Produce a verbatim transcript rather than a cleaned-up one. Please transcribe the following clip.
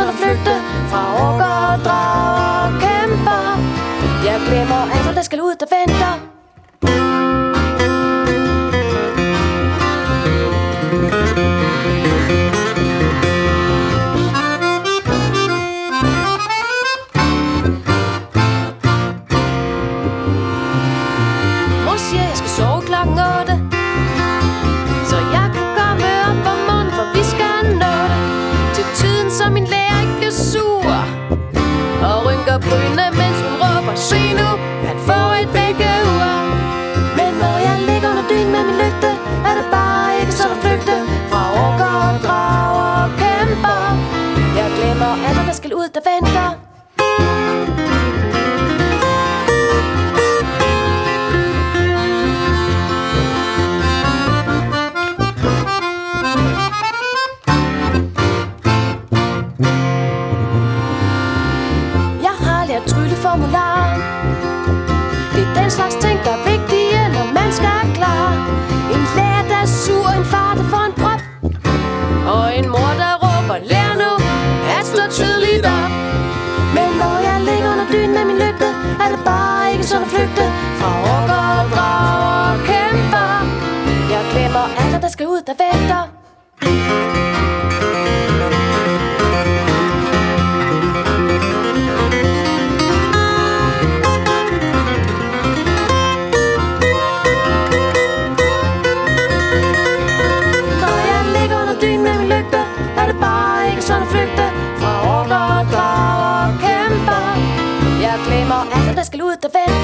sådan at flygte fra orker, drager og kæmper. Jeg glemmer alle, der skal ud, der venter. Mor siger, jeg skal sove klokken otte, så jeg kan komme op om morgenen, for vi skal nå det til tiden, så min lærer ikke bliver sur og rynker brynene, mens hun råber, se nu, han får et vækkeur. Men når jeg ligger under dynen med min lygte, er det bare ikke sådan at flygte fra orker, drager og kæmper. Jeg glemmer alle, der skal ud, der venter. Trylleformular. Det er den slags ting, der er vigtige, når man skal klar. En lærer, der er sur, en far, der får en prop, og en mor, der råber, lær nu at stå tydeligt op. Men når jeg ligger under dynen med min lygte, er det bare ikke sådan at flygte fra orker, drager og kæmper. Jeg glemmer alle, der skal ud, der venter. Sådan at flygte fra orker, drager og kæmper. Jeg glemmer alle, der skal ud, der venter.